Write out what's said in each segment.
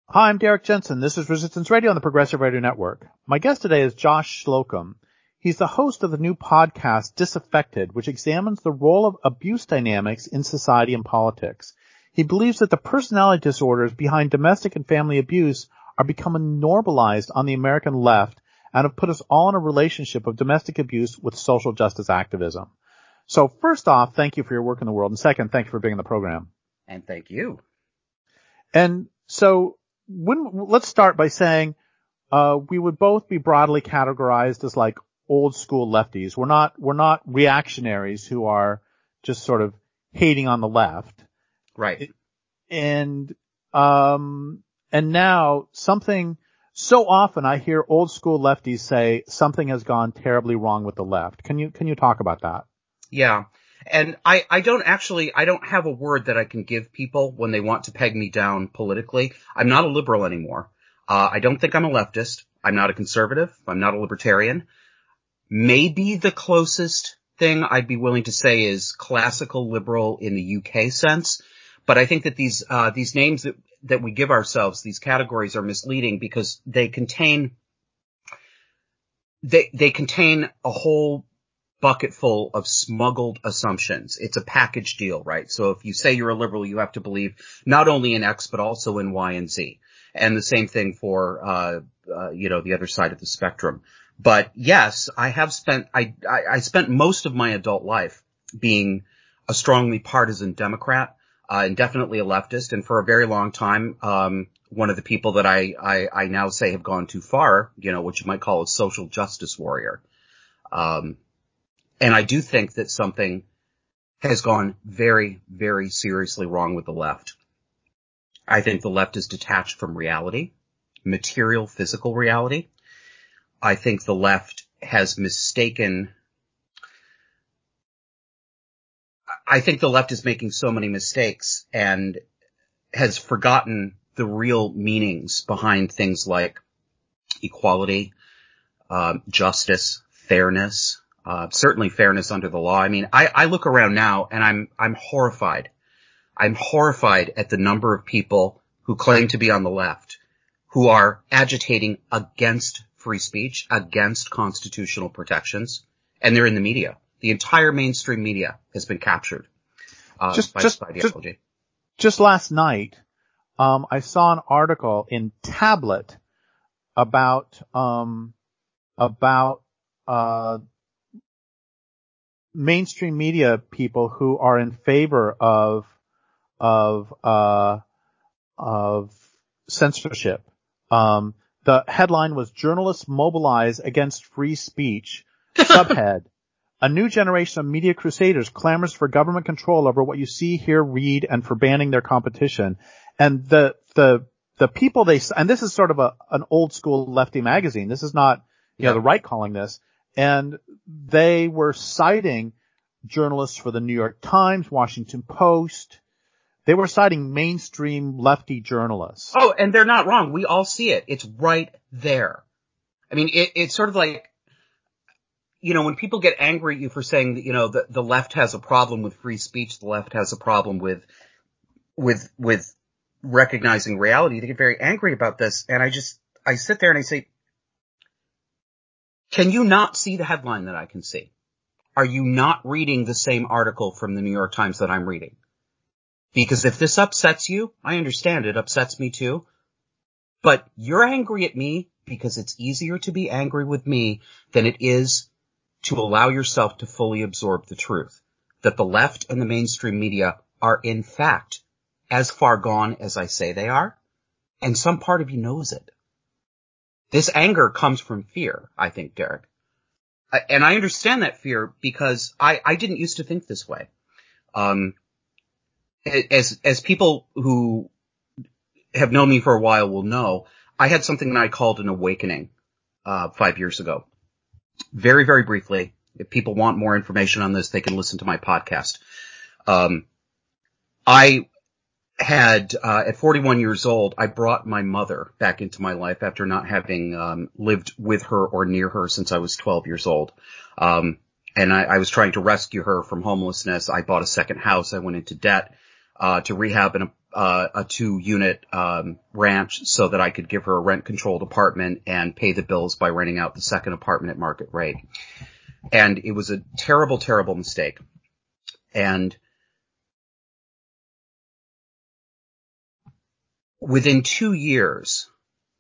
Hi, I'm Derek Jensen. This is Resistance Radio on the Progressive Radio Network. My guest today is Josh Slocum. He's the host of the new podcast, Disaffected, which examines the role of abuse dynamics in society and politics. He believes that the personality disorders behind domestic and family abuse are becoming normalized on the American left and have put us all in a relationship of domestic abuse with social justice activism. So first off, thank you for your work in the world. And second, thank you for being on the program. And thank you. And so let's start by saying we would both be broadly categorized as like old school lefties. We're not reactionaries who are just sort of hating on the left. Right. And now something, so often I hear old school lefties say something has gone terribly wrong with the left. Can you talk about that? Yeah. And I don't have a word that I can give people when they want to peg me down politically. I'm not a liberal anymore. I don't think I'm a leftist. I'm not a conservative. I'm not a libertarian. Maybe the closest thing I'd be willing to say is classical liberal in the UK sense. But I think that these names that we give ourselves, these categories, are misleading because they contain a whole bucket full of smuggled assumptions. It's a package deal, right? So if you say you're a liberal, you have to believe not only in X, but also in Y and Z. And the same thing for, the other side of the spectrum. But yes, I spent most of my adult life being a strongly partisan Democrat, and definitely a leftist. And for a very long time, one of the people that I now say have gone too far, what you might call a social justice warrior. And I do think that something has gone very, very seriously wrong with the left. I think the left is detached from reality, material, physical reality. I think the left has I think the left is making so many mistakes and has forgotten the real meanings behind things like equality, justice, fairness. Certainly fairness under the law. I mean, I look around now and I'm horrified. I'm horrified at the number of people who claim to be on the left who are agitating against free speech, against constitutional protections, and they're in the media. The entire mainstream media has been captured by this ideology. Just last night, I saw an article in Tablet about mainstream media people who are in favor of censorship. The headline was "Journalists Mobilize Against Free Speech." Subhead: A new generation of media crusaders clamors for government control over what you see, hear, read, and for banning their competition. And the people and this is sort of an old school lefty magazine. This is not, the right calling this. And they were citing journalists for the New York Times, Washington Post. They were citing mainstream lefty journalists. Oh, and they're not wrong. We all see it. It's right there. I mean, it's sort of like, when people get angry at you for saying that, the left has a problem with free speech, the left has a problem with recognizing reality, they get very angry about this. And I sit there and I say, can you not see the headline that I can see? Are you not reading the same article from the New York Times that I'm reading? Because if this upsets you, I understand it upsets me too. But you're angry at me because it's easier to be angry with me than it is to allow yourself to fully absorb the truth. That the left and the mainstream media are in fact as far gone as I say they are. And some part of you knows it. This anger comes from fear, I think, Derek. And I understand that fear because I didn't used to think this way. As people who have known me for a while will know, I had something that I called an awakening 5 years ago. Very, very briefly, if people want more information on this, they can listen to my podcast. I had, at 41 years old, I brought my mother back into my life after not having lived with her or near her since I was 12 years old. And I was trying to rescue her from homelessness. I bought a second house. I went into debt to rehab, and a 2-unit, ranch so that I could give her a rent controlled apartment and pay the bills by renting out the second apartment at market rate. And it was a terrible, terrible mistake. And within 2 years,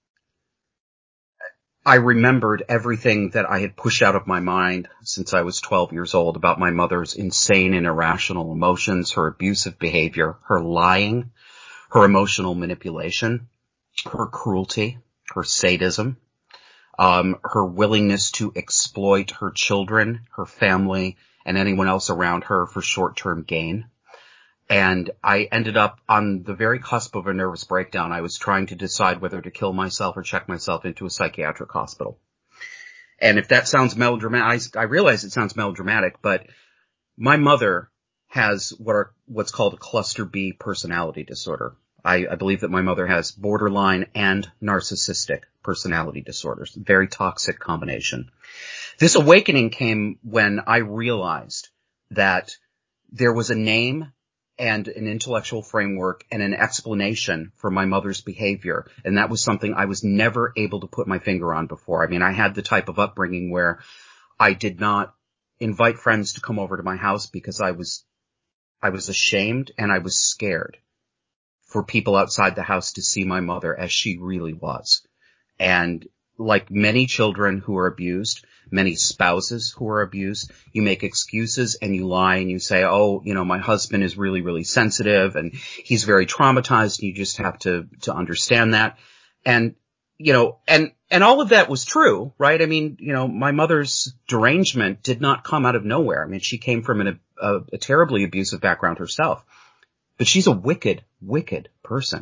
I remembered everything that I had pushed out of my mind since I was 12 years old about my mother's insane and irrational emotions, her abusive behavior, her lying, her emotional manipulation, her cruelty, her sadism, her willingness to exploit her children, her family, and anyone else around her for short-term gain. And I ended up on the very cusp of a nervous breakdown. I was trying to decide whether to kill myself or check myself into a psychiatric hospital. And if that sounds melodramatic, I realize it sounds melodramatic, but my mother has what's called a cluster B personality disorder. I believe that my mother has borderline and narcissistic personality disorders. Very toxic combination. This awakening came when I realized that there was a name and an intellectual framework and an explanation for my mother's behavior. And that was something I was never able to put my finger on before. I mean, I had the type of upbringing where I did not invite friends to come over to my house because I was ashamed and I was scared for people outside the house to see my mother as she really was. And like many children who are abused, many spouses who are abused, you make excuses and you lie and you say, oh, my husband is really, really sensitive and he's very traumatized and you just have to understand that. And, and all of that was true, right? I mean, my mother's derangement did not come out of nowhere. I mean, she came from a terribly abusive background herself, but she's a wicked, wicked person.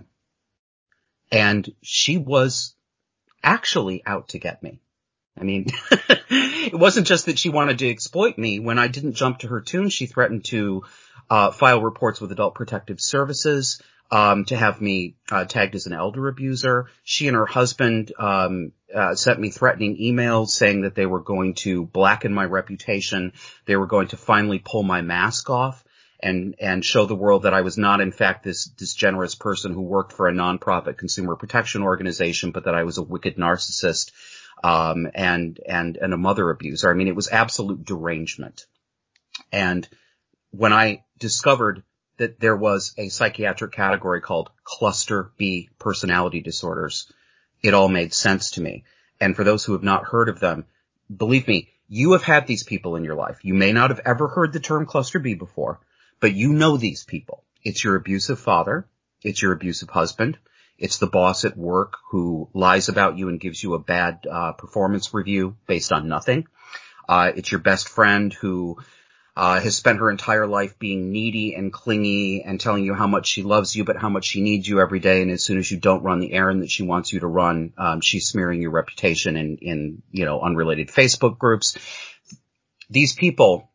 And she was actually out to get me. I mean, it wasn't just that she wanted to exploit me. When I didn't jump to her tune, she threatened to file reports with Adult Protective Services, to have me tagged as an elder abuser. She and her husband sent me threatening emails saying that they were going to blacken my reputation. They were going to finally pull my mask off and show the world that I was not, in fact, this generous person who worked for a nonprofit consumer protection organization, but that I was a wicked narcissist, and a mother abuser. I mean, it was absolute derangement. And when I discovered that there was a psychiatric category called cluster B personality disorders, it all made sense to me. And for those who have not heard of them, believe me, you have had these people in your life. You may not have ever heard the term cluster B before, but you know these people. It's your abusive father. It's your abusive husband. It's the boss at work who lies about you and gives you a bad performance review based on nothing. It's your best friend who has spent her entire life being needy and clingy and telling you how much she loves you, but how much she needs you every day. And as soon as you don't run the errand that she wants you to run, she's smearing your reputation in unrelated Facebook groups. These people,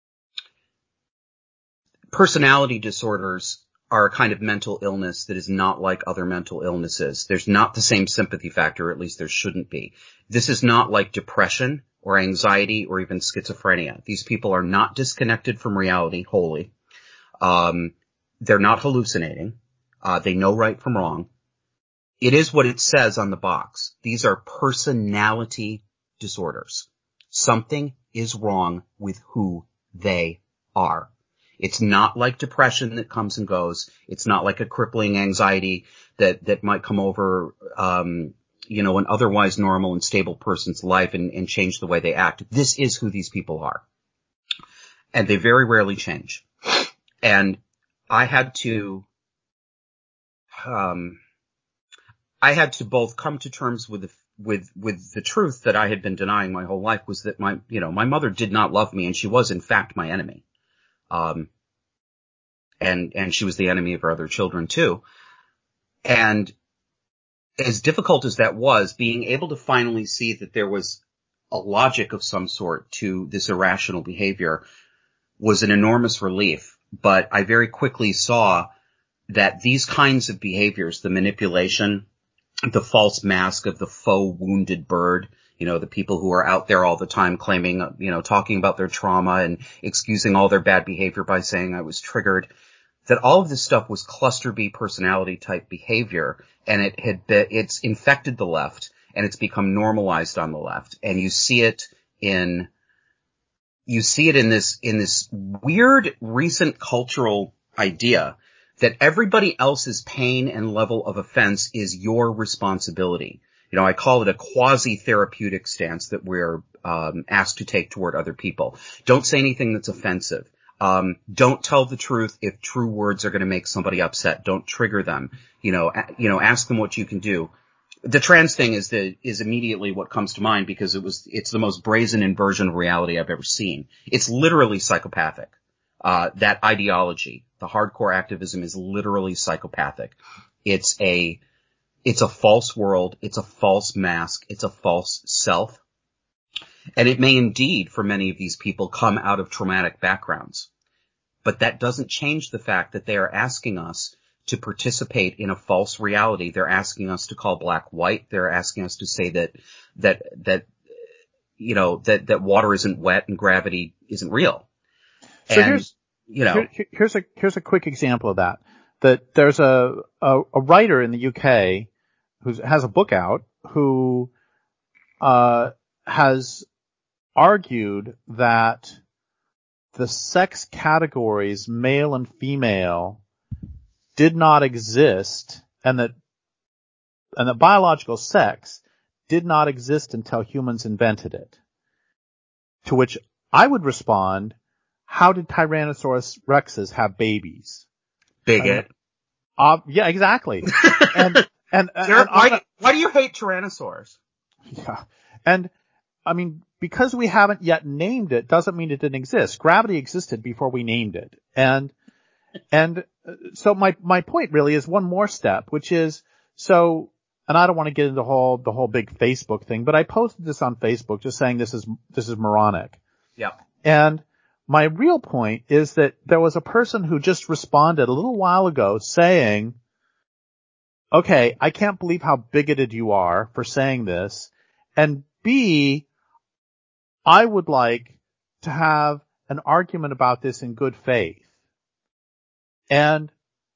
personality disorders are a kind of mental illness that is not like other mental illnesses. There's not the same sympathy factor, or at least there shouldn't be. This is not like depression or anxiety or even schizophrenia. These people are not disconnected from reality wholly. They're not hallucinating. They know right from wrong. It is what it says on the box. These are personality disorders. Something is wrong with who they are. It's not like depression that comes and goes. It's not like a crippling anxiety that might come over, an otherwise normal and stable person's life and change the way they act. This is who these people are. And they very rarely change. And I had to both come to terms with the truth that I had been denying my whole life, was that my mother did not love me, and she was in fact my enemy. And she was the enemy of her other children too. And as difficult as that was, being able to finally see that there was a logic of some sort to this irrational behavior was an enormous relief. But I very quickly saw that these kinds of behaviors, the manipulation, the false mask of the faux wounded bird, the people who are out there all the time claiming, talking about their trauma and excusing all their bad behavior by saying I was triggered. that all of this stuff was cluster B personality type behavior, and it's infected the left, and it's become normalized on the left. And you see it in this weird recent cultural idea that everybody else's pain and level of offense is your responsibility. You know, I call it a quasi-therapeutic stance that we're asked to take toward other people. Don't say anything that's offensive. Don't tell the truth if true words are going to make somebody upset. Don't trigger them. You know, ask them what you can do. The trans thing is immediately what comes to mind because it's the most brazen inversion of reality I've ever seen. It's literally psychopathic. That ideology, the hardcore activism, is literally psychopathic. It's a false world. It's a false mask. It's a false self. And it may indeed, for many of these people, come out of traumatic backgrounds. But that doesn't change the fact that they are asking us to participate in a false reality. They're asking us to call black white. They're asking us to say that water isn't wet and gravity isn't real. So here's a quick example of that. That there's a writer in the UK who has a book out who has argued that the sex categories male and female did not exist, and that biological sex did not exist until humans invented it. To which I would respond, how did Tyrannosaurus rexes have babies? Bigot. Yeah, exactly. Why do you hate Tyrannosaurs? Yeah. And I mean, because we haven't yet named it doesn't mean it didn't exist. Gravity existed before we named it. And so my point really is one more step, which is, and I don't want to get into the whole big Facebook thing, but I posted this on Facebook just saying this is moronic. Yeah. And my real point is that there was a person who just responded a little while ago saying, okay, I can't believe how bigoted you are for saying this. And B, I would like to have an argument about this in good faith. And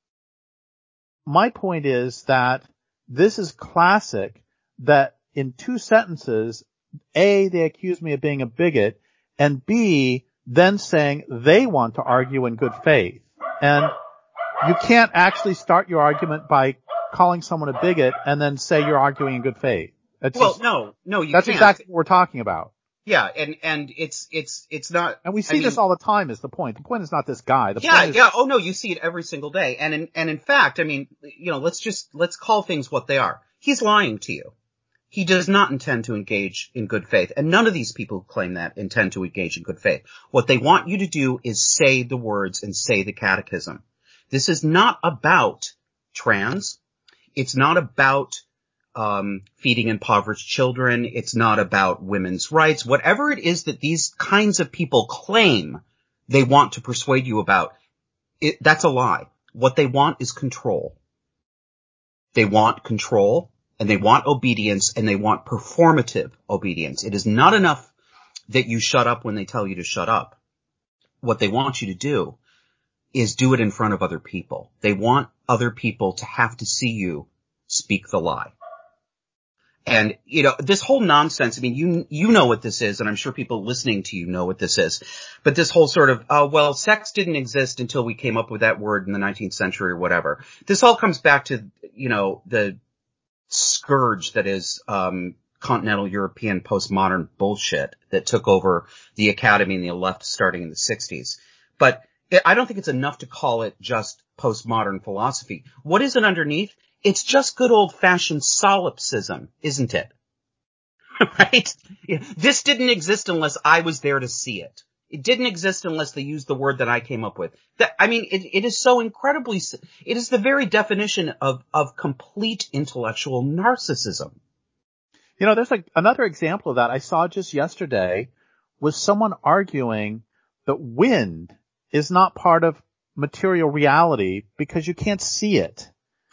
my point is that this is classic, that in two sentences, A, they accuse me of being a bigot, and B, then saying they want to argue in good faith. And you can't actually start your argument by calling someone a bigot and then say you're arguing in good faith. No, you can't. That's exactly what we're talking about. Yeah, and it's not. And we see this all the time is the point. The point is not this guy. Oh no, you see it every single day. And in fact, I mean, let's call things what they are. He's lying to you. He does not intend to engage in good faith. And none of these people who claim that intend to engage in good faith. What they want you to do is say the words and say the catechism. This is not about trans. It's not about feeding impoverished children. It's not about women's rights. Whatever it is that these kinds of people claim they want to persuade you about, that's a lie. What they want is control. They want control, and they want obedience, and they want performative obedience. It is not enough that you shut up when they tell you to shut up. What they want you to do is do it in front of other people. They want other people to have to see you speak the lie. And, this whole nonsense, I mean, you know what this is, and I'm sure people listening to you know what this is. But this whole sort of, sex didn't exist until we came up with that word in the 19th century or whatever. This all comes back to, the scourge that is, continental European postmodern bullshit that took over the academy and the left starting in the 60s. But I don't think it's enough to call it just postmodern philosophy. What is it underneath? It's just good old-fashioned solipsism, isn't it? Right? This didn't exist unless I was there to see it. It didn't exist unless they used the word that I came up with. It is so incredibly, it is the very definition of complete intellectual narcissism. There's another example of that I saw just yesterday was someone arguing that wind is not part of material reality because you can't see it.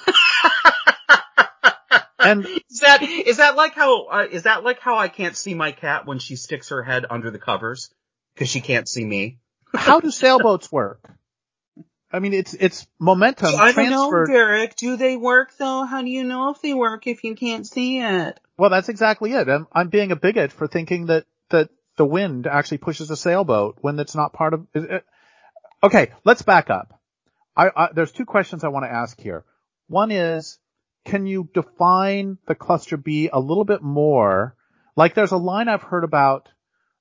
And is that like how I can't see my cat when she sticks her head under the covers because she can't see me? How do sailboats work? I mean, it's momentum I don't transferred. know, Derek. Do they work though? How do you know if they work if you can't see it? Well, that's exactly it. I'm being a bigot for thinking that the wind actually pushes a sailboat when it's not part of it. Okay, let's back up. There's two questions I want to ask here. One is, can you define the cluster B a little bit more? Like there's a line I've heard about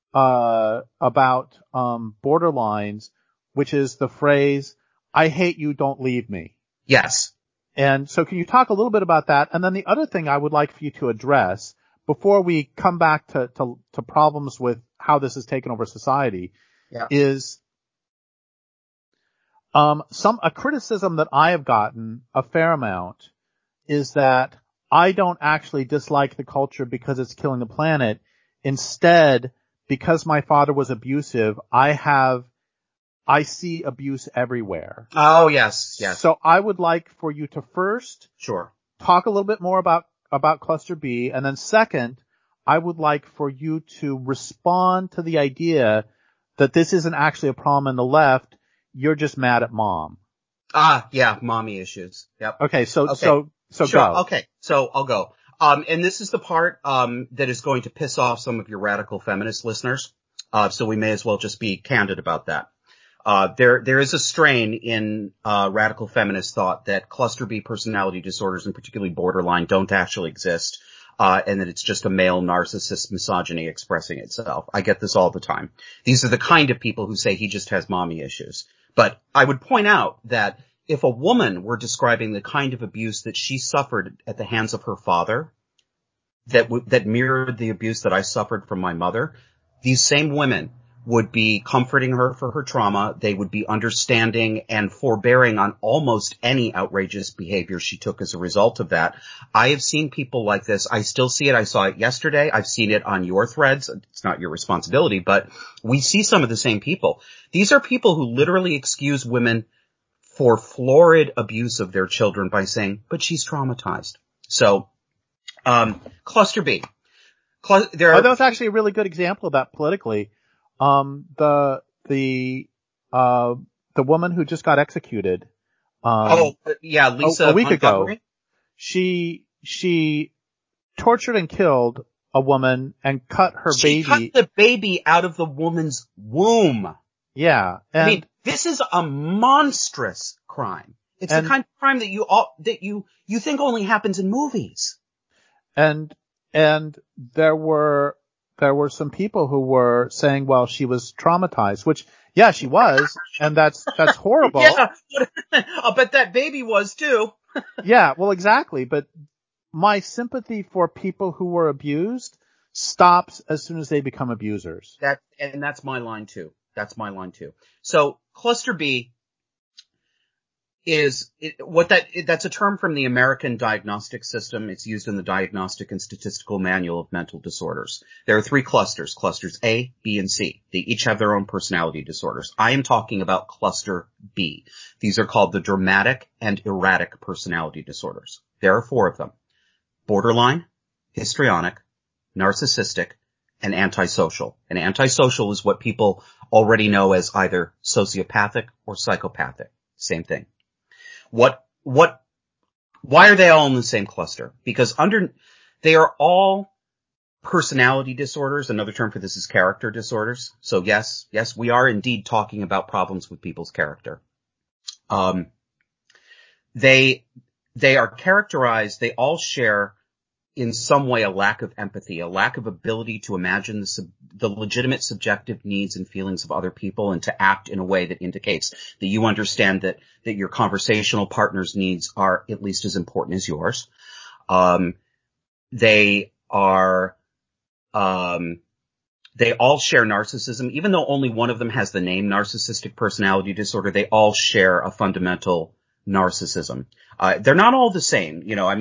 borderlines, which is the phrase, I hate you, don't leave me. Yes. And so can you talk a little bit about that? And then the other thing I would like for you to address before we come back to problems with how this has taken over society is a criticism that I have gotten a fair amount is that I don't actually dislike the culture because it's killing the planet. Instead, because my father was abusive, I see abuse everywhere. Oh, yes, yes. So I would like for you to first talk a little bit more about cluster B, and then second, I would like for you to respond to the idea that this isn't actually a problem in the left, you're just mad at mom. Yeah, mommy issues. Yep. Okay, so sure. Go. Okay, so I'll go. And this is the part, that is going to piss off some of your radical feminist listeners. So we may as well just be candid about that. There is a strain in, radical feminist thought that cluster B personality disorders, and particularly borderline, don't actually exist. And that it's just a male narcissist misogyny expressing itself. I get this all the time. These are the kind of people who say he just has mommy issues. But I would point out that if a woman were describing the kind of abuse that she suffered at the hands of her father, that mirrored the abuse that I suffered from my mother, these same women would be comforting her for her trauma. They would be understanding and forbearing on almost any outrageous behavior she took as a result of that. I have seen people like this. I still see it. I saw it yesterday. I've seen it on your threads. It's not your responsibility, but we see some of the same people. These are people who literally excuse women for florid abuse of their children by saying, but she's traumatized. So, cluster B. That was actually a really good example of that politically. The woman who just got executed. Lisa. A week ago. She tortured and killed a woman and cut her baby. She cut the baby out of the woman's womb. Yeah. I mean, this is a monstrous crime. It's the kind of crime that you think only happens in movies. And there were some people who were saying, well, she was traumatized, which, yeah, she was, and that's horrible. Yeah, I'll bet that baby was too. Yeah, well, exactly. But my sympathy for people who were abused stops as soon as they become abusers. That's my line too. So cluster B that's a term from the American Diagnostic System. It's used in the Diagnostic and Statistical Manual of Mental Disorders. There are three clusters A, B, and C. They each have their own personality disorders. I am talking about cluster B. These are called the dramatic and erratic personality disorders. There are four of them: borderline, histrionic, narcissistic, and antisocial. And antisocial is what people already know as either sociopathic or psychopathic. Same thing. Why are they all in the same cluster? Because they are all personality disorders. Another term for this is character disorders. So yes, we are indeed talking about problems with people's character. They are characterized, they all share in some way a lack of empathy, a lack of ability to imagine the legitimate subjective needs and feelings of other people and to act in a way that indicates that you understand that your conversational partner's needs are at least as important as yours. They all share narcissism. Even though only one of them has the name narcissistic personality disorder, they all share a fundamental narcissism. They're not all the same.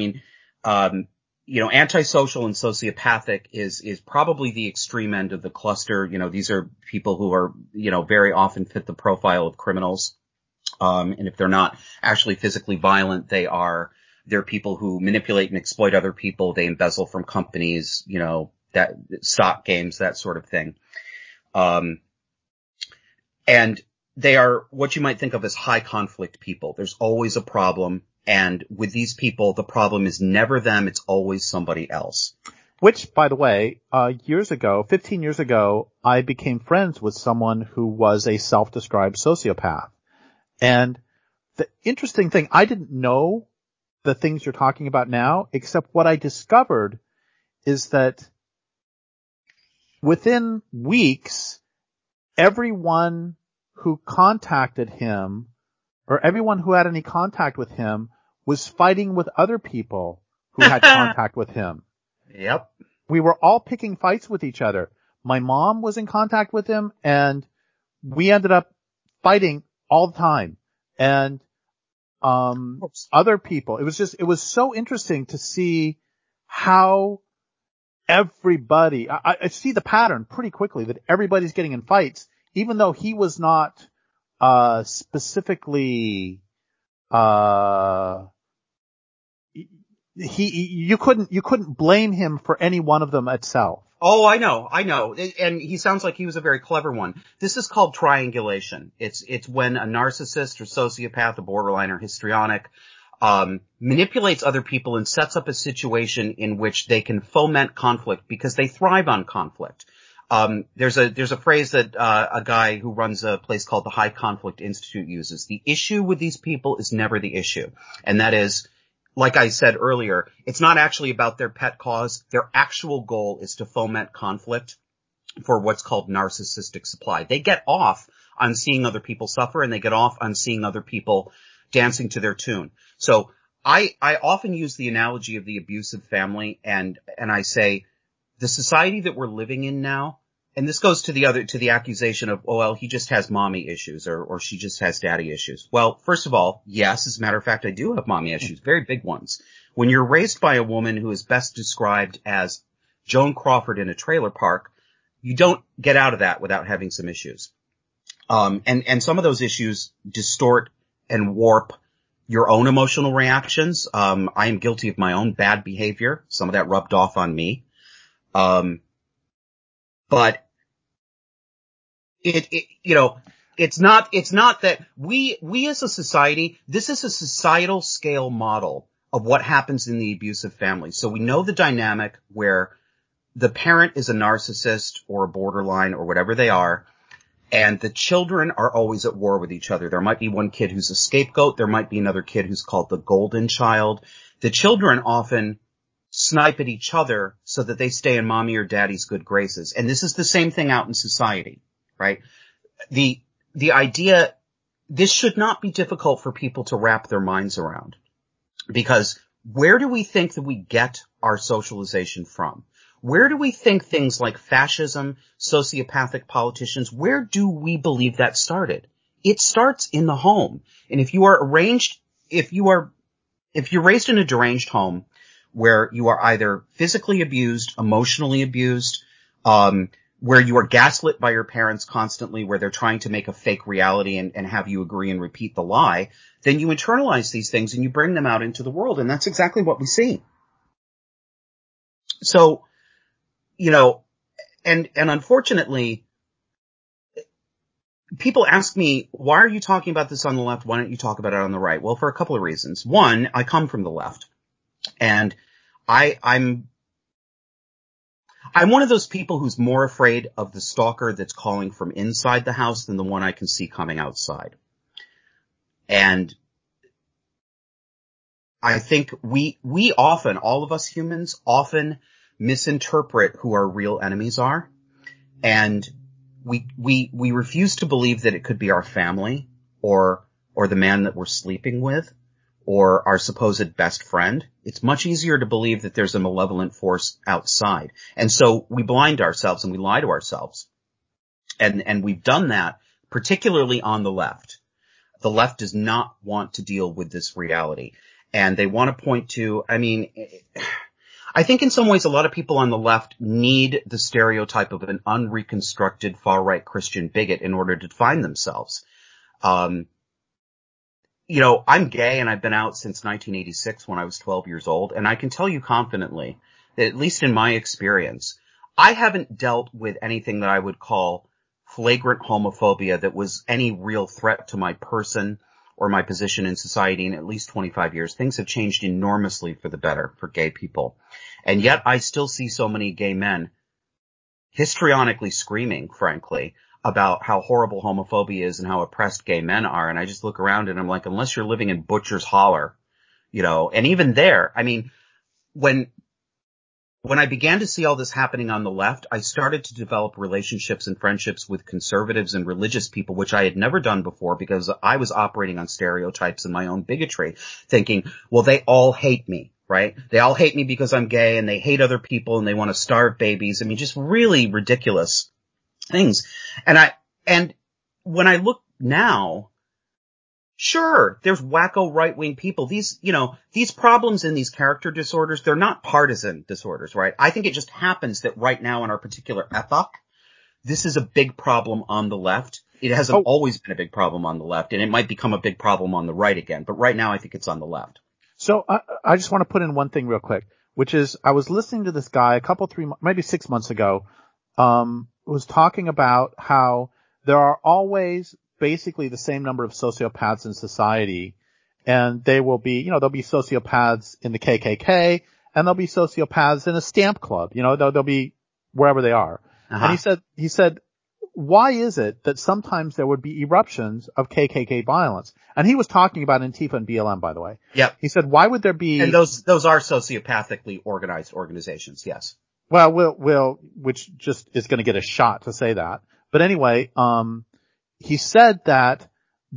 Antisocial and sociopathic is probably the extreme end of the cluster. These are people who are, very often fit the profile of criminals. And if they're not actually physically violent, they're people who manipulate and exploit other people. They embezzle from companies, that stock games, that sort of thing. And they are what you might think of as high conflict people. There's always a problem. And with these people, the problem is never them. It's always somebody else. Which, by the way, 15 years ago, I became friends with someone who was a self-described sociopath. And the interesting thing, I didn't know the things you're talking about now, except what I discovered is that within weeks, everyone who contacted him, or everyone who had any contact with him, was fighting with other people who had contact with him. Yep. We were all picking fights with each other. My mom was in contact with him, and we ended up fighting all the time. And other people. It was so interesting to see how everybody, I see the pattern pretty quickly that everybody's getting in fights, even though he was not, specifically, you couldn't blame him for any one of them itself. Oh, I know. And he sounds like he was a very clever one. This is called triangulation. It's when a narcissist or sociopath, a borderline or histrionic, manipulates other people and sets up a situation in which they can foment conflict because they thrive on conflict. There's a phrase that, a guy who runs a place called the High Conflict Institute uses. The issue with these people is never the issue. And that is, like I said earlier, it's not actually about their pet cause. Their actual goal is to foment conflict for what's called narcissistic supply. They get off on seeing other people suffer, and they get off on seeing other people dancing to their tune. So I often use the analogy of the abusive family, and I say the society that we're living in now, and this goes to the accusation of, oh, well, he just has mommy issues or she just has daddy issues. Well, first of all, yes, as a matter of fact, I do have mommy issues, very big ones. When you're raised by a woman who is best described as Joan Crawford in a trailer park, you don't get out of that without having some issues. And some of those issues distort and warp your own emotional reactions. I am guilty of my own bad behavior. Some of that rubbed off on me. But it's not that we as a society, this is a societal scale model of what happens in the abusive family. So we know the dynamic where the parent is a narcissist or a borderline or whatever they are, and the children are always at war with each other. There might be one kid who's a scapegoat. There might be another kid who's called the golden child. The children often snipe at each other so that they stay in mommy or daddy's good graces. And this is the same thing out in society, right? The idea, this should not be difficult for people to wrap their minds around, because where do we think that we get our socialization from? Where do we think things like fascism, sociopathic politicians, where do we believe that started? It starts in the home. And if you're raised in a deranged home where you are either physically abused, emotionally abused, where you are gaslit by your parents constantly, where they're trying to make a fake reality and have you agree and repeat the lie, then you internalize these things and you bring them out into the world. And that's exactly what we see. So, and unfortunately, people ask me, why are you talking about this on the left? Why don't you talk about it on the right? Well, for a couple of reasons. One, I come from the left, and I'm one of those people who's more afraid of the stalker that's calling from inside the house than the one I can see coming outside. And I think we often, all of us humans, often misinterpret who our real enemies are. And we refuse to believe that it could be our family or the man that we're sleeping with or our supposed best friend. It's much easier to believe that there's a malevolent force outside. And so we blind ourselves and we lie to ourselves. And we've done that particularly on the left. The left does not want to deal with this reality. And they want to point to, I think in some ways a lot of people on the left need the stereotype of an unreconstructed far-right Christian bigot in order to define themselves. I'm gay and I've been out since 1986 when I was 12 years old, and I can tell you confidently that at least in my experience, I haven't dealt with anything that I would call flagrant homophobia that was any real threat to my person or my position in society in at least 25 years. Things have changed enormously for the better for gay people. And yet I still see so many gay men histrionically screaming, frankly, about how horrible homophobia is and how oppressed gay men are. And I just look around and I'm like, unless you're living in Butcher's Holler, you know, and even there, I mean, when I began to see all this happening on the left, I started to develop relationships and friendships with conservatives and religious people, which I had never done before because I was operating on stereotypes and my own bigotry, thinking, well, they all hate me, right? They all hate me because I'm gay and they hate other people and they want to starve babies. I mean, just really ridiculous things. And when I look now, sure, there's wacko right-wing people. These problems in these character disorders, they're not partisan disorders, right? I think it just happens that right now in our particular epoch, this is a big problem on the left. It hasn't always been a big problem on the left, and it might become a big problem on the right again. But right now, I think it's on the left. So I just want to put in one thing real quick, which is I was listening to this guy maybe 6 months ago, was talking about how there are always basically the same number of sociopaths in society, and they will be, there'll be sociopaths in the KKK, and there'll be sociopaths in a stamp club, they'll be wherever they are. Uh-huh. And he said, why is it that sometimes there would be eruptions of KKK violence? And he was talking about Antifa and BLM, by the way. Yep. He said, why would there be... And those are sociopathically organized organizations, yes. Well, which just is going to get a shot to say that. But anyway, he said that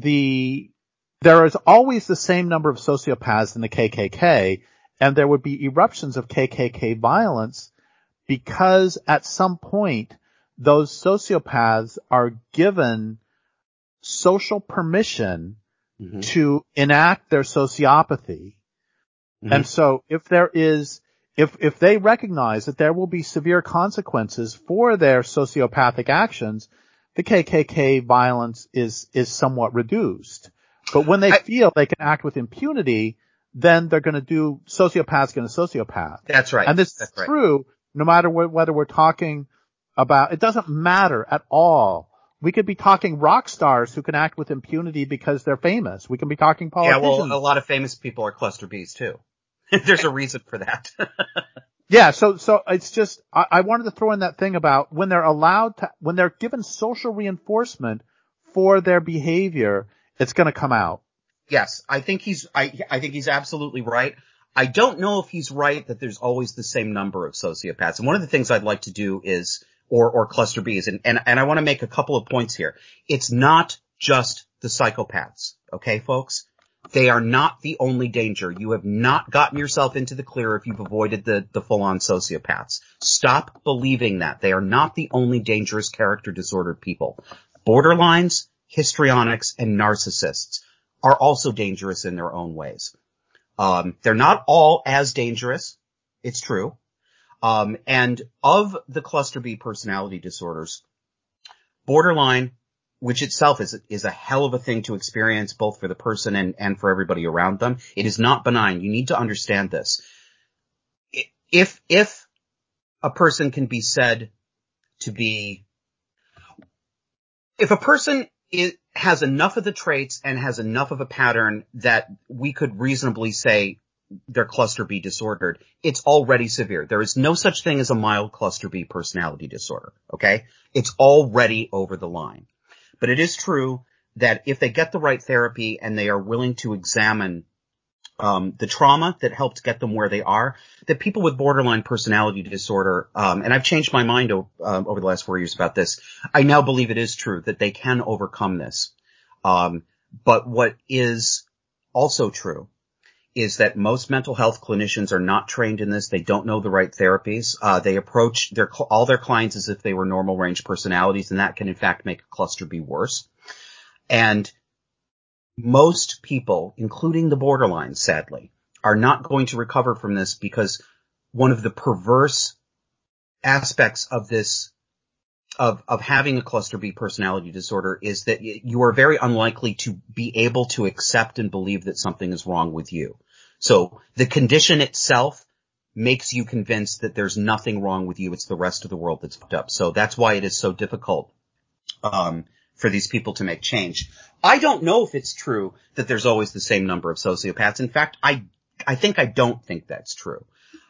there is always the same number of sociopaths in the KKK, and there would be eruptions of KKK violence because at some point those sociopaths are given social permission to enact their sociopathy. Mm-hmm. And so if they recognize that there will be severe consequences for their sociopathic actions, the KKK violence is somewhat reduced. But when they feel they can act with impunity, then they're going to do sociopath's going to sociopath. That's right. And this is true no matter whether we're talking about, it doesn't matter at all. We could be talking rock stars who can act with impunity because they're famous. We can be talking politicians. Yeah, well, a lot of famous people are cluster Bs too. There's a reason for that. Yeah, so it's just, I wanted to throw in that thing about when they're given social reinforcement for their behavior, it's going to come out. Yes, I think he's absolutely right. I don't know if he's right that there's always the same number of sociopaths. And one of the things I'd like to do is, or cluster Bs, and I want to make a couple of points here. It's not just the psychopaths, okay, folks? They are not the only danger. You have not gotten yourself into the clear if you've avoided the full-on sociopaths. Stop believing that. They are not the only dangerous character disordered people. Borderlines, histrionics, and narcissists are also dangerous in their own ways. They're not all as dangerous. It's true. And of the cluster B personality disorders, borderline, which itself is a hell of a thing to experience both for the person and for everybody around them. It is not benign. You need to understand this. If a person can be said to be, if a person has enough of the traits and has enough of a pattern that we could reasonably say they're cluster B disordered, it's already severe. There is no such thing as a mild cluster B personality disorder, okay? It's already over the line. But it is true that if they get the right therapy and they are willing to examine the trauma that helped get them where they are, that people with borderline personality disorder, and I've changed my mind over the last 4 years about this, I now believe it is true that they can overcome this. But what is also true is that most mental health clinicians are not trained in this. They don't know the right therapies. They approach all their clients as if they were normal range personalities, and that can in fact make a cluster B worse. And most people, including the borderline, sadly, are not going to recover from this because one of the perverse aspects of this, of having a cluster B personality disorder is that you are very unlikely to be able to accept and believe that something is wrong with you. So the condition itself makes you convinced that there's nothing wrong with you. It's the rest of the world that's fucked up. So that's why it is so difficult for these people to make change. I don't know if it's true that there's always the same number of sociopaths. In fact, I don't think that's true.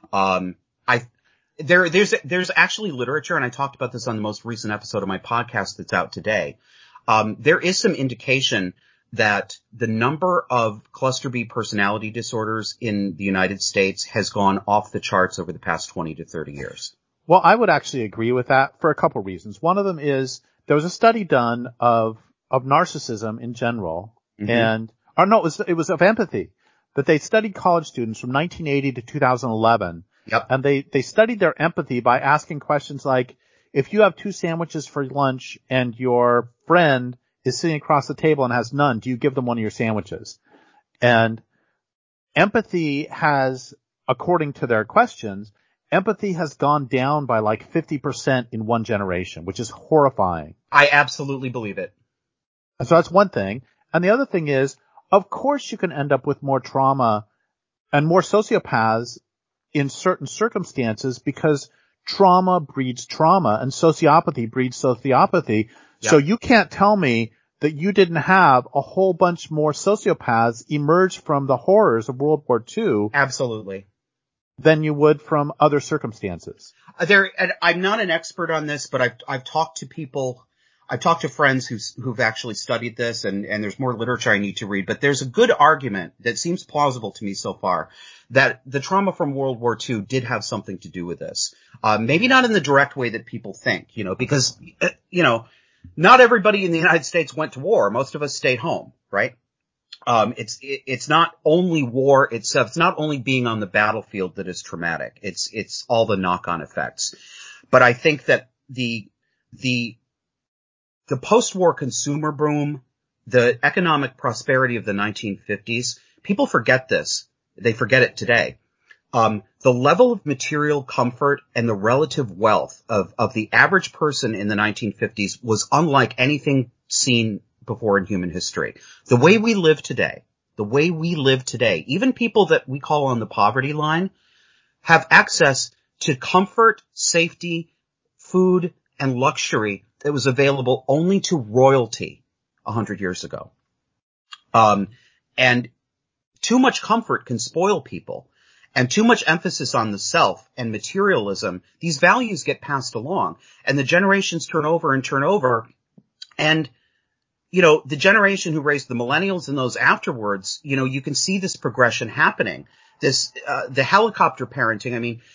There's actually literature, and I talked about this on the most recent episode of my podcast that's out today. There is some indication that the number of cluster B personality disorders in the United States has gone off the charts over the past 20 to 30 years. Well, I would actually agree with that for a couple reasons. One of them is there was a study done of narcissism in general, it was of empathy, that they studied college students from 1980 to 2011. Yep. And they studied their empathy by asking questions like, if you have 2 sandwiches for lunch and your friend is sitting across the table and has none, do you give them one of your sandwiches? And empathy has, according to their questions, empathy has gone down by like 50% in one generation, which is horrifying. I absolutely believe it. So that's one thing. And the other thing is, of course you can end up with more trauma and more sociopaths in certain circumstances because trauma breeds trauma and sociopathy breeds sociopathy. Yep. So you can't tell me that you didn't have a whole bunch more sociopaths emerge from the horrors of World War II. Absolutely. Than you would from other circumstances. And I'm not an expert on this, but I've talked to people, I've talked to friends who've actually studied this, and there's more literature I need to read, but there's a good argument that seems plausible to me so far that the trauma from World War II did have something to do with this. Maybe not in the direct way that people think, because, not everybody in the United States went to war. Most of us stayed home, right? It's not only war itself. It's not only being on the battlefield that is traumatic. It's all the knock-on effects. But I think that the post-war consumer boom, the economic prosperity of the 1950s, people forget this. They forget it today. The level of material comfort and the relative wealth of the average person in the 1950s was unlike anything seen before in human history. The way we live today, even people that we call on the poverty line have access to comfort, safety, food, and luxury that was available only to royalty 100 years ago. And too much comfort can spoil people. And too much emphasis on the self and materialism, these values get passed along. And the generations turn over. And, the generation who raised the millennials and those afterwards, you can see this progression happening. The helicopter parenting, I mean,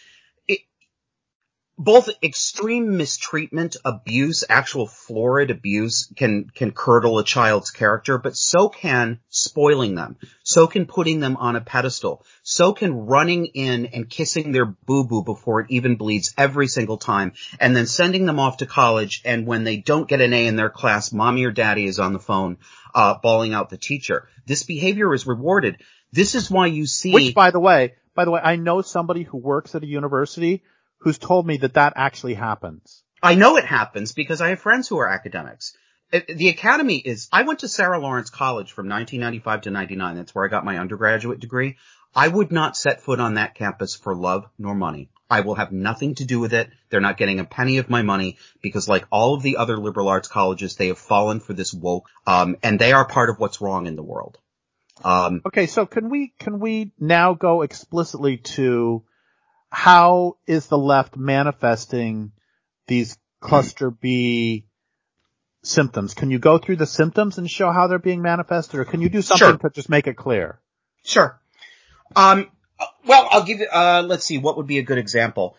both extreme mistreatment, abuse, actual florid abuse can curdle a child's character, but so can spoiling them. So can putting them on a pedestal. So can running in and kissing their boo-boo before it even bleeds every single time, and then sending them off to college, and when they don't get an A in their class, mommy or daddy is on the phone, bawling out the teacher. This behavior is rewarded. This is why you see— Which, by the way, I know somebody who works at a university who's told me that actually happens. I know it happens because I have friends who are academics. The academy I went to Sarah Lawrence College from 1995 to 99. That's where I got my undergraduate degree. I would not set foot on that campus for love nor money. I will have nothing to do with it. They're not getting a penny of my money because, like all of the other liberal arts colleges, they have fallen for this woke, and they are part of what's wrong in the world. Okay, so can we now go explicitly to how is the left manifesting these cluster B symptoms? Can you go through the symptoms and show how they're being manifested, or can you do something to just make it clear? Sure. Well, I'll give you, let's see, what would be a good example?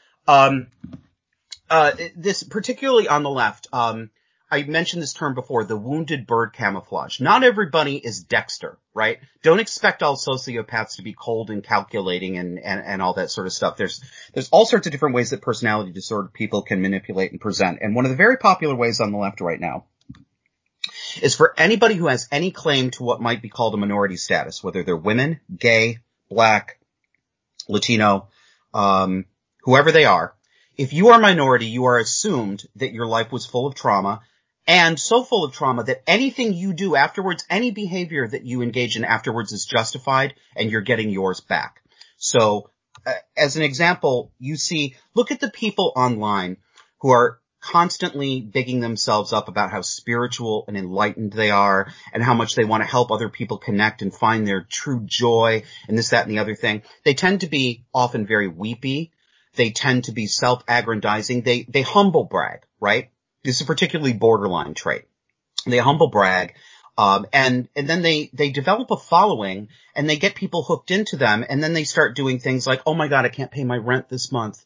This, particularly on the left, I mentioned this term before, the wounded bird camouflage. Not everybody is Dexter, right? Don't expect all sociopaths to be cold and calculating and all that sort of stuff. There's all sorts of different ways that personality disorder people can manipulate and present. And one of the very popular ways on the left right now is for anybody who has any claim to what might be called a minority status, whether they're women, gay, black, Latino, whoever they are. If you are a minority, you are assumed that your life was full of trauma, and so full of trauma that anything you do afterwards, any behavior that you engage in afterwards is justified, and you're getting yours back. So, as an example, look at the people online who are constantly bigging themselves up about how spiritual and enlightened they are and how much they want to help other people connect and find their true joy and this, that, and the other thing. They tend to be often very weepy. They tend to be self-aggrandizing. They humble brag, right? This is a particularly borderline trait. They humble brag. And then they develop a following and they get people hooked into them, and then they start doing things like, oh my God, I can't pay my rent this month.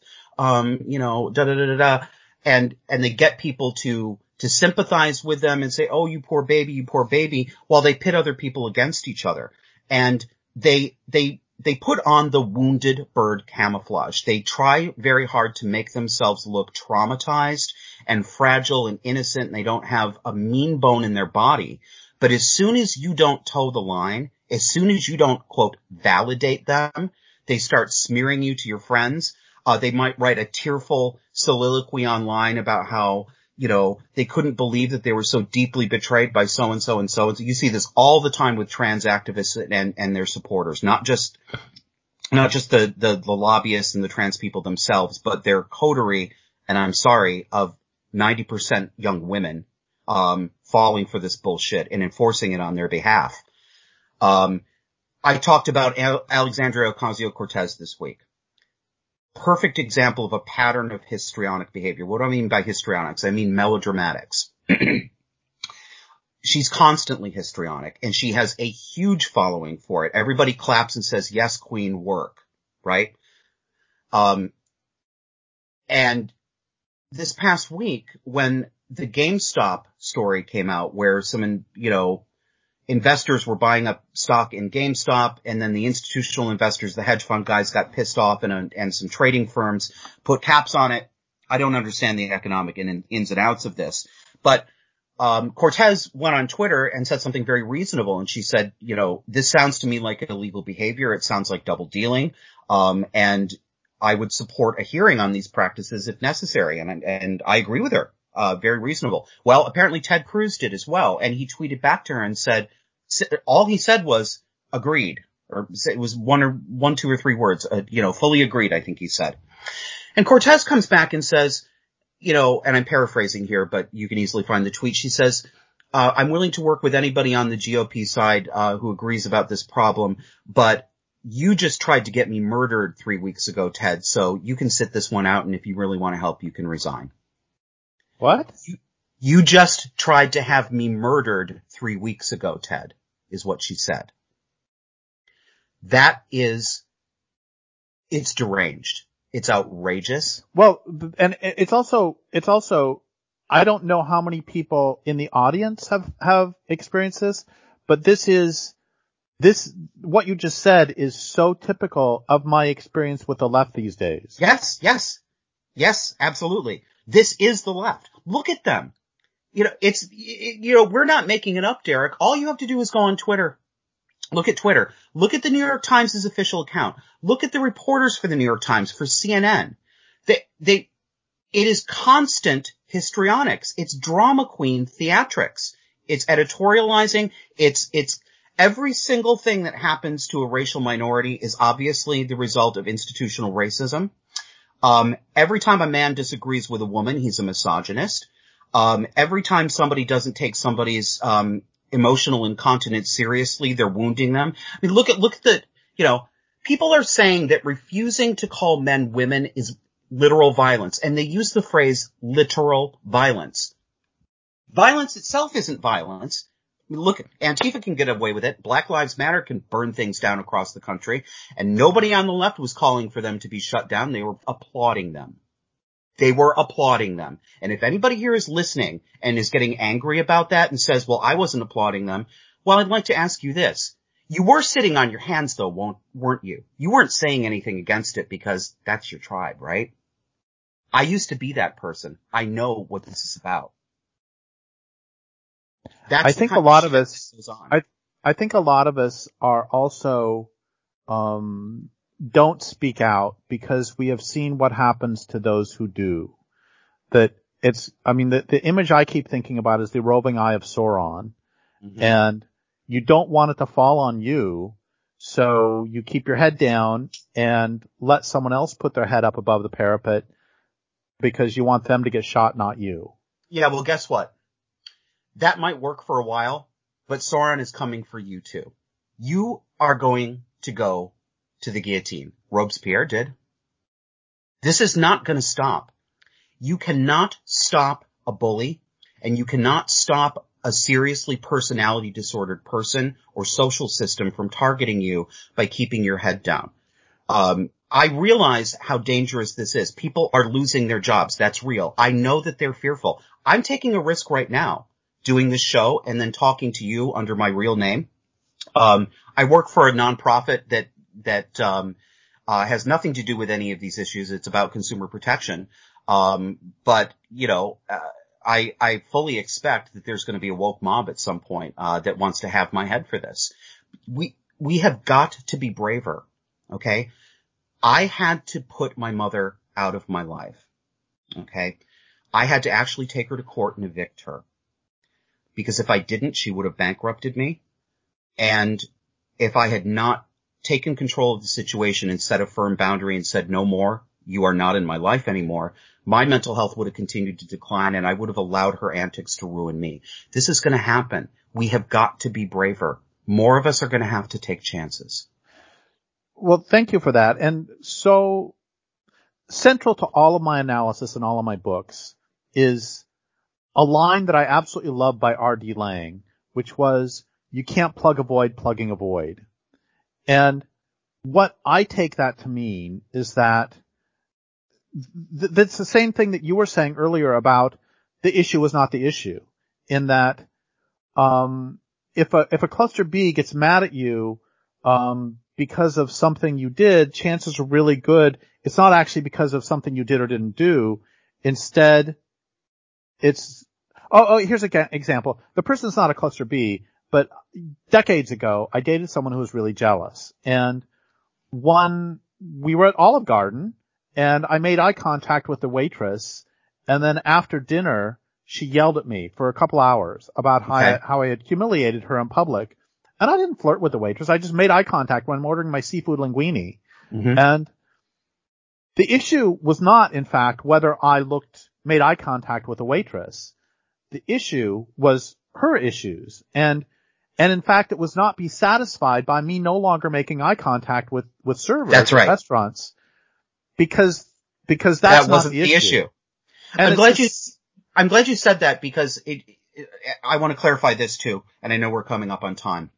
And they get people to sympathize with them and say, oh, you poor baby, while they pit other people against each other. And they put on the wounded bird camouflage. They try very hard to make themselves look traumatized and fragile and innocent, and they don't have a mean bone in their body. But as soon as you don't toe the line, as soon as you don't, quote, validate them, they start smearing you to your friends. They might write a tearful soliloquy online about how, they couldn't believe that they were so deeply betrayed by so-and-so and so. You see this all the time with trans activists and their supporters, not just the lobbyists and the trans people themselves, but their coterie, and I'm sorry, of 90% young women, falling for this bullshit and enforcing it on their behalf. I talked about Alexandria Ocasio-Cortez this week. Perfect example of a pattern of histrionic behavior. What do I mean by histrionics? I mean melodramatics. She's constantly histrionic, and she has a huge following for it. Everybody claps and says, yes, queen, work, right? And this past week, when the GameStop story came out, where some, investors were buying up stock in GameStop, and then the institutional investors, the hedge fund guys, got pissed off, and some trading firms put caps on it. I don't understand the economic ins and outs of this, but Cortez went on Twitter and said something very reasonable, and she said, this sounds to me like illegal behavior. It sounds like double dealing, and I would support a hearing on these practices if necessary, and I agree with her. Very reasonable. Well, apparently Ted Cruz did as well, and he tweeted back to her and said, all he said was agreed, or it was one, two, or three words, fully agreed, I think he said. And Cortez comes back and says, and I'm paraphrasing here, but you can easily find the tweet. She says, I'm willing to work with anybody on the GOP side, who agrees about this problem, but you just tried to get me murdered 3 weeks ago, Ted, so you can sit this one out, and if you really want to help, you can resign. What? You just tried to have me murdered 3 weeks ago, Ted, is what she said. It's deranged. It's outrageous. Well, and it's also, I don't know how many people in the audience have experienced this, but what you just said is so typical of my experience with the left these days. Yes, absolutely. This is the left. Look at them. We're not making it up, Derek. All you have to do is go on Twitter. Look at Twitter. Look at the New York Times' official account. Look at the reporters for the New York Times, for CNN. It is constant histrionics. It's drama queen theatrics. It's editorializing. It's every single thing that happens to a racial minority is obviously the result of institutional racism. Every time a man disagrees with a woman, he's a misogynist. Every time somebody doesn't take somebody's, emotional incontinence seriously, they're wounding them. I mean, look at the, people are saying that refusing to call men women is literal violence, and they use the phrase literal violence. Violence itself isn't violence. I mean, look, Antifa can get away with it. Black Lives Matter can burn things down across the country, and nobody on the left was calling for them to be shut down. They were applauding them. And if anybody here is listening and is getting angry about that and says, well, I wasn't applauding them, well, I'd like to ask you this. You were sitting on your hands, though, weren't you? You weren't saying anything against it because that's your tribe, right? I used to be that person. I know what this is about. I think a lot of us are also, don't speak out because we have seen what happens to those who do. The image I keep thinking about is the roving eye of Sauron. Mm-hmm. And you don't want it to fall on you, so you keep your head down and let someone else put their head up above the parapet because you want them to get shot, not you. Yeah, well, guess what? That might work for a while, but Sauron is coming for you too. You are going to go to the guillotine. Robespierre did. This is not going to stop. You cannot stop a bully, and you cannot stop a seriously personality disordered person or social system from targeting you by keeping your head down. I realize how dangerous this is. People are losing their jobs. That's real. I know that they're fearful. I'm taking a risk right now doing this show and then talking to you under my real name. I work for a nonprofit that has nothing to do with any of these issues. It's about consumer protection. But I fully expect that there's going to be a woke mob at some point, that wants to have my head for this. We have got to be braver. Okay. I had to put my mother out of my life. Okay. I had to actually take her to court and evict her, because if I didn't, she would have bankrupted me. And if I had not taken control of the situation and set a firm boundary and said, no more, you are not in my life anymore, my mental health would have continued to decline, and I would have allowed her antics to ruin me. This is going to happen. We have got to be braver. More of us are going to have to take chances. Well, thank you for that. And so central to all of my analysis and all of my books is a line that I absolutely love by R.D. Laing, which was, you can't plug a void plugging a void. And what I take that to mean is that that's the same thing that you were saying earlier about the issue is not the issue, in that if a cluster B gets mad at you because of something you did, chances are really good it's not actually because of something you did or didn't do. Instead, it's here's an example. The person's not a cluster B, but decades ago, I dated someone who was really jealous. And we were at Olive Garden, and I made eye contact with the waitress, and then after dinner, she yelled at me for a couple hours about how I had humiliated her in public. And I didn't flirt with the waitress. I just made eye contact when I'm ordering my seafood linguine. Mm-hmm. And the issue was not, in fact, whether I made eye contact with the waitress. The issue was her issues. And in fact, it was not be satisfied by me no longer making eye contact with servers at restaurants. Because that wasn't the issue. I'm glad you said that, because I want to clarify this too, and I know we're coming up on time.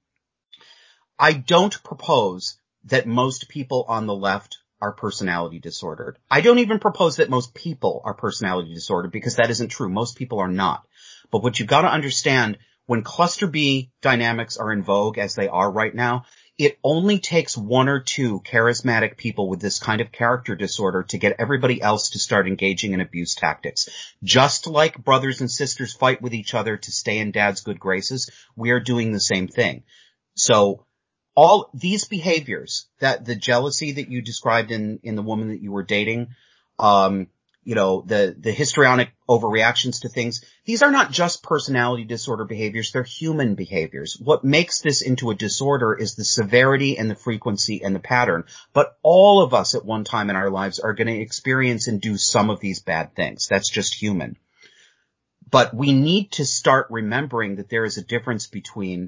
I don't propose that most people on the left are personality disordered. I don't even propose that most people are personality disordered, because that isn't true. Most people are not. But what you've got to understand, when cluster B dynamics are in vogue as they are right now, it only takes one or two charismatic people with this kind of character disorder to get everybody else to start engaging in abuse tactics. Just like brothers and sisters fight with each other to stay in dad's good graces, we are doing the same thing. So all these behaviors, that the jealousy that you described in the woman that you were dating, the histrionic overreactions to things, these are not just personality disorder behaviors, they're human behaviors. What makes this into a disorder is the severity and the frequency and the pattern. But all of us at one time in our lives are going to experience and do some of these bad things. That's just human. But we need to start remembering that there is a difference between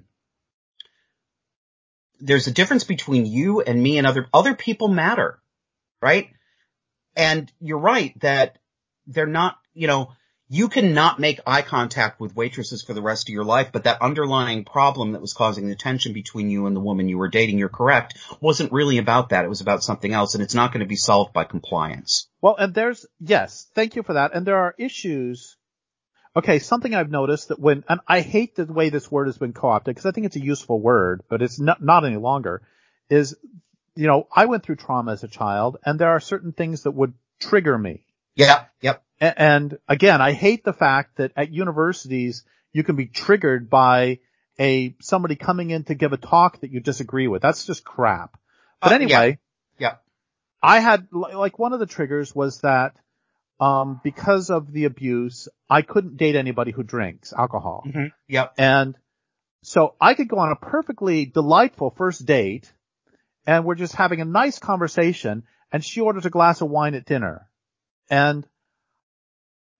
you and me, and other people matter, right? And you're right that they're not, you cannot make eye contact with waitresses for the rest of your life, but that underlying problem that was causing the tension between you and the woman you were dating, you're correct, wasn't really about that. It was about something else, and it's not going to be solved by compliance. Well, and yes, thank you for that. And there are issues. Okay, something I've noticed that and I hate the way this word has been co-opted, because I think it's a useful word, but it's not any longer, is, I went through trauma as a child, and there are certain things that would trigger me. Yeah, yep. And again, I hate the fact that at universities, you can be triggered by somebody coming in to give a talk that you disagree with. That's just crap. But anyway. Yeah. I had, one of the triggers was that, because of the abuse, I couldn't date anybody who drinks alcohol. Mm-hmm. Yep. And so I could go on a perfectly delightful first date, and we're just having a nice conversation, and she orders a glass of wine at dinner. And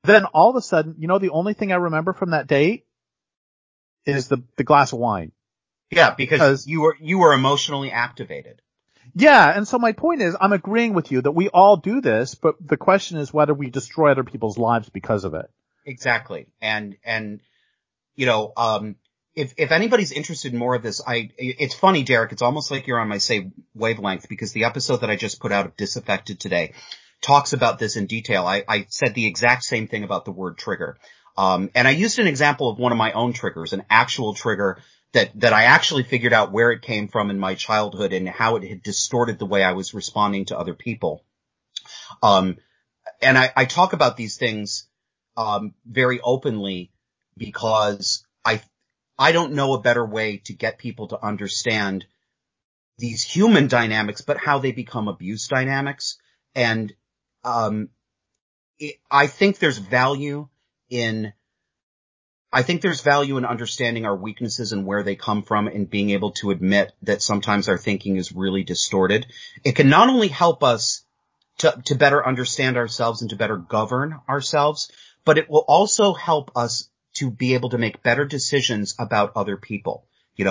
then all of a sudden, the only thing I remember from that date is the glass of wine. Yeah, because you were emotionally activated. Yeah, and so my point is, I'm agreeing with you that we all do this, but the question is whether we destroy other people's lives because of it. Exactly. And if anybody's interested in more of this, it's funny, Derek, it's almost like you're on my wavelength, because the episode that I just put out of Disaffected today talks about this in detail. I said the exact same thing about the word trigger. And I used an example of one of my own triggers, an actual trigger that I actually figured out where it came from in my childhood and how it had distorted the way I was responding to other people. And I talk about these things, very openly, because I don't know a better way to get people to understand these human dynamics, but how they become abuse dynamics. And, I think there's value in understanding our weaknesses and where they come from, and being able to admit that sometimes our thinking is really distorted. It can not only help us to better understand ourselves and to better govern ourselves, but it will also help us to be able to make better decisions about other people.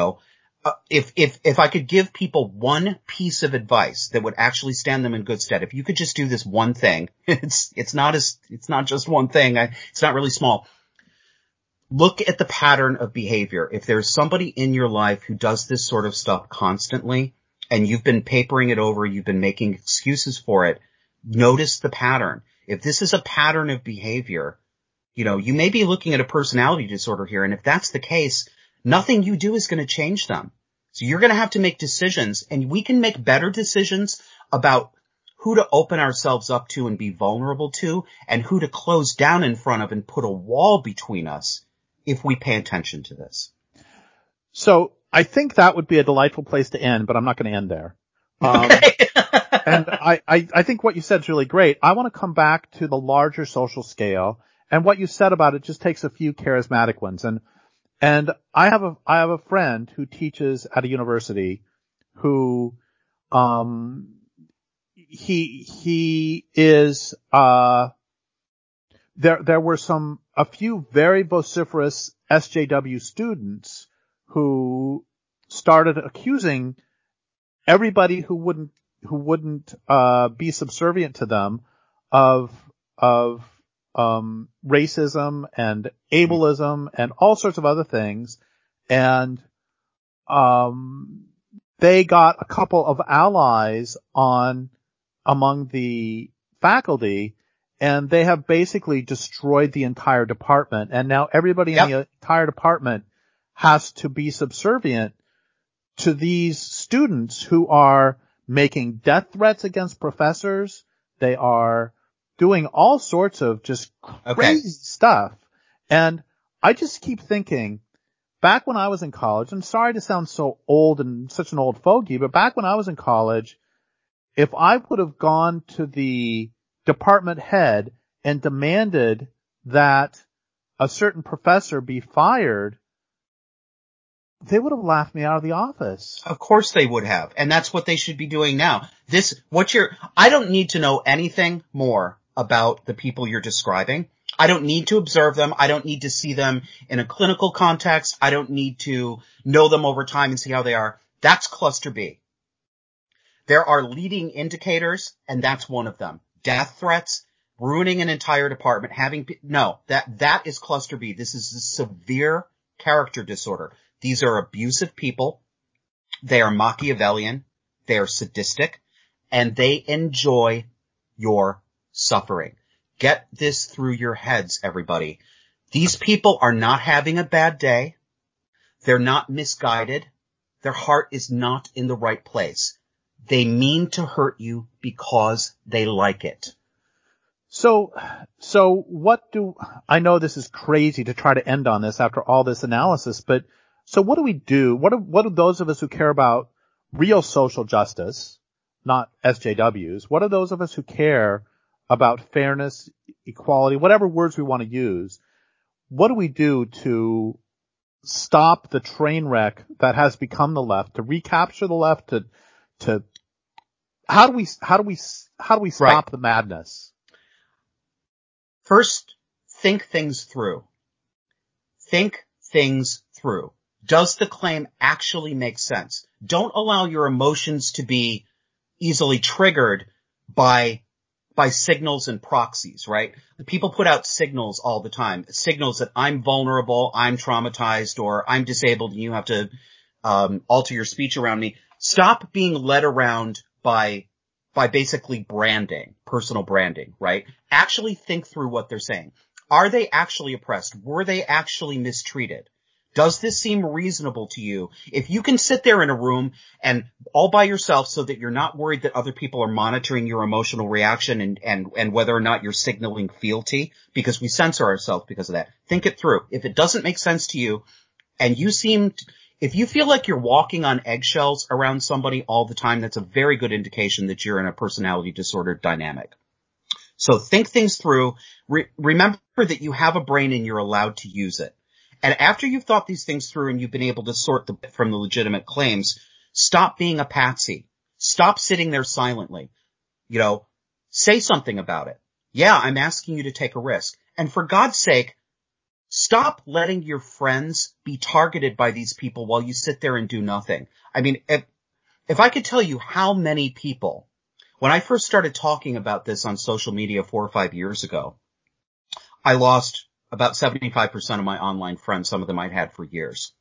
If I could give people one piece of advice that would actually stand them in good stead, if you could just do this one thing, it's not just one thing. It's not really small. Look at the pattern of behavior. If there's somebody in your life who does this sort of stuff constantly, and you've been papering it over, you've been making excuses for it, notice the pattern. If this is a pattern of behavior, you may be looking at a personality disorder here, and if that's the case, nothing you do is going to change them. So you're going to have to make decisions, and we can make better decisions about who to open ourselves up to and be vulnerable to, and who to close down in front of and put a wall between us, if we pay attention to this. So I think that would be a delightful place to end, but I'm not going to end there. Okay. And I think what you said is really great. I want to come back to the larger social scale, and what you said about it just takes a few charismatic ones. And I have a friend who teaches at a university who, he is, there were a few very vociferous SJW students who started accusing everybody who wouldn't be subservient to them of racism and ableism and all sorts of other things. And they got a couple of allies among the faculty, and they have basically destroyed the entire department. And now everybody in the entire department has to be subservient to these students who are making death threats against professors. They are doing all sorts of just crazy stuff. And I just keep thinking, back when I was in college, I'm sorry to sound so old and such an old fogey, but back when I was in college, if I would have gone to the department head and demanded that a certain professor be fired, they would have laughed me out of the office. Of course they would have. And that's what they should be doing now. I don't need to know anything more about the people you're describing. I don't need to observe them. I don't need to see them in a clinical context. I don't need to know them over time and see how they are. That's cluster B. There are leading indicators, and that's one of them. Death threats, ruining an entire department, that is cluster B. This is a severe character disorder. These are abusive people. They are Machiavellian. They are sadistic, and they enjoy your suffering. Get this through your heads, everybody. These people are not having a bad day. They're not misguided. Their heart is not in the right place. They mean to hurt you because they like it. So I know this is crazy to try to end on this after all this analysis, but so what do we do? What do those of us who care about real social justice, not SJWs, what are those of us who care about fairness, equality, whatever words we want to use, what do we do to stop the train wreck that has become the left, to recapture the left, to how do we stop the madness? First think things through. Think things through. Does the claim actually make sense? Don't allow your emotions to be easily triggered by signals and proxies, right? People put out signals all the time. Signals that I'm vulnerable, I'm traumatized, or I'm disabled and you have to alter your speech around me. Stop being led around by basically branding, personal branding, right? Actually think through what they're saying. Are they actually oppressed? Were they actually mistreated? Does this seem reasonable to you? If you can sit there in a room and all by yourself so that you're not worried that other people are monitoring your emotional reaction and whether or not you're signaling fealty, because we censor ourselves because of that. Think it through. If it doesn't make sense to you and if you feel like you're walking on eggshells around somebody all the time, that's a very good indication that you're in a personality disorder dynamic. So think things through. Remember that you have a brain and you're allowed to use it. And after you've thought these things through and you've been able to sort from the legitimate claims, stop being a patsy. Stop sitting there silently. Say something about it. Yeah, I'm asking you to take a risk. And for God's sake, stop letting your friends be targeted by these people while you sit there and do nothing. I mean, if I could tell you how many people, when I first started talking about this on social media 4 or 5 years ago, I lost about 75% of my online friends, some of them I'd had for years.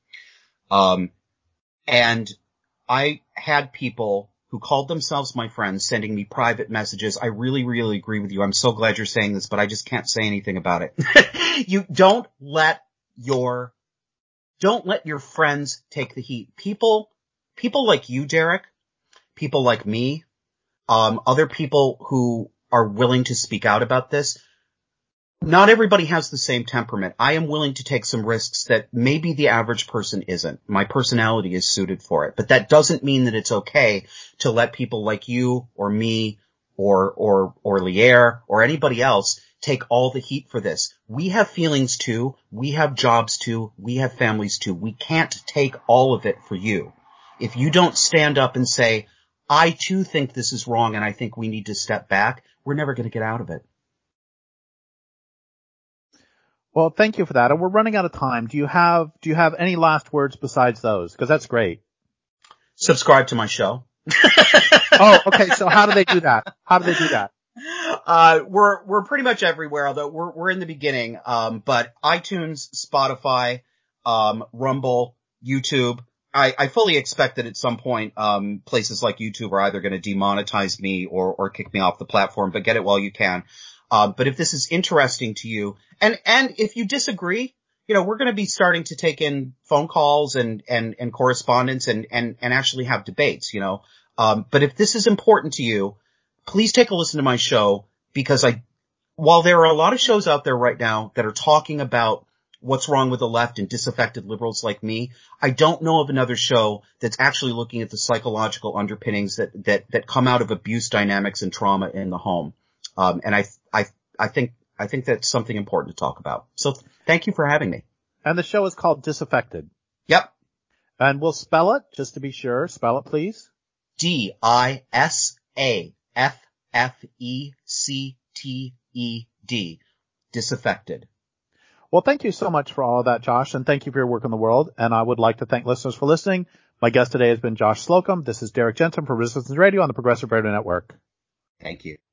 And I had people who called themselves my friends sending me private messages. I really, really agree with you. I'm so glad you're saying this, but I just can't say anything about it. You don't let your friends take the heat. People like you, Derek, people like me, other people who are willing to speak out about this. Not everybody has the same temperament. I am willing to take some risks that maybe the average person isn't. My personality is suited for it. But that doesn't mean that it's okay to let people like you or me or Lier or anybody else take all the heat for this. We have feelings too. We have jobs too. We have families too. We can't take all of it for you. If you don't stand up and say, I too think this is wrong and I think we need to step back, we're never going to get out of it. Well, thank you for that. And we're running out of time. Do you have any last words besides those? Because that's great. Subscribe to my show. Oh, okay. So how do they do that? We're pretty much everywhere, although we're in the beginning. But iTunes, Spotify, Rumble, YouTube. I fully expect that at some point, places like YouTube are either going to demonetize me or kick me off the platform, but get it while you can. But if this is interesting to you, and if you disagree, we're going to be starting to take in phone calls and correspondence and actually have debates, but if this is important to you, please take a listen to my show, because while there are a lot of shows out there right now that are talking about what's wrong with the left and disaffected liberals like me, I don't know of another show that's actually looking at the psychological underpinnings that come out of abuse dynamics and trauma in the home. And I think that's something important to talk about. So thank you for having me. And the show is called Disaffected. Yep. And we'll spell it just to be sure. Spell it, please. DISAFFECTED. Disaffected. Well, thank you so much for all of that, Josh, and thank you for your work in the world. And I would like to thank listeners for listening. My guest today has been Josh Slocum. This is Derek Jensen for Resistance Radio on the Progressive Radio Network. Thank you.